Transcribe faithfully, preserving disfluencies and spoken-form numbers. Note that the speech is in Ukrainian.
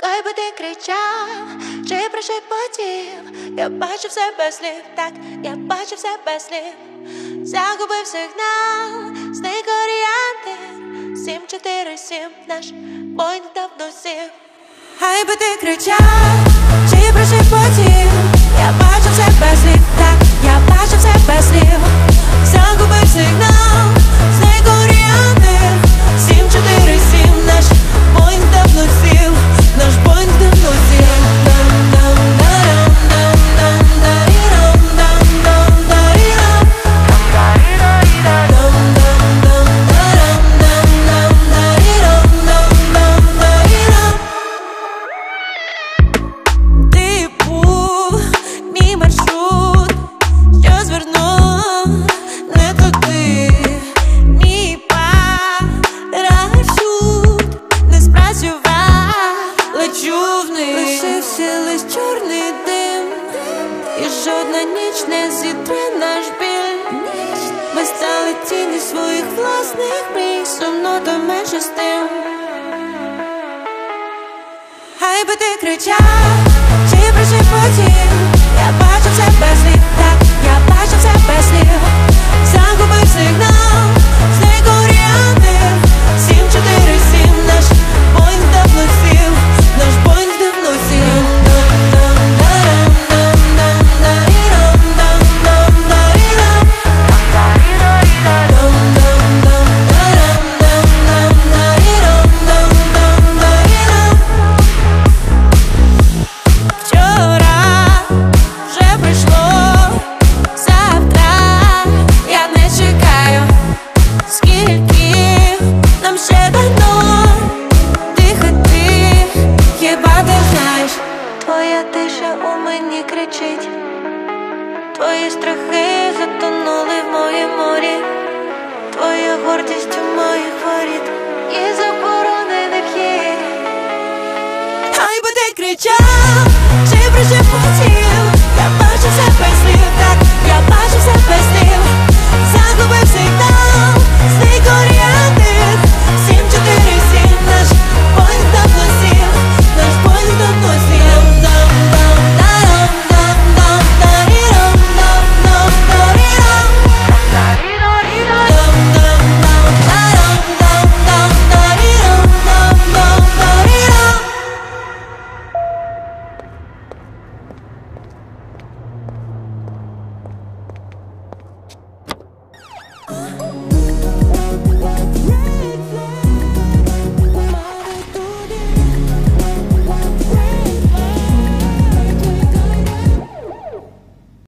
Хай би ти кричав, чи прошепотів, я бачу все без слів, так, я бачу все без слів. Загубив сигнал, зник орієнтир, сім чотири сім, наш Боїнг давно сів. Хай би ти кричав, чи прошепотів, я бачу все без слів, так, я бачу все без слів. Загубив сигнал, зник орієнтир, сім чотири сім, наш Боїнг давно сів, наш Боїнг давно сів. Лишився лиш чорний дим, і жодна ніч не зітре наш біль. Ми стали тіні своїх власних мрій, сумно та менше з тим. Хай би ти кричав, чи прошепотів, я бачу все без слів, так, я бачу все без слів. Загубив сигнал, зник орієнтир, сім чотири сім, наш Боїнг давно сів, наш Боїнг давно сів. Твоя тиша у мені кричить, твої страхи затонули в моїм морі, твоя гордість у моїх воріт і заборонених хід. Хай би ти кричав, чи прошепотів, я бачу все без слів, так, я бачу все без слів. Загубив сигнал.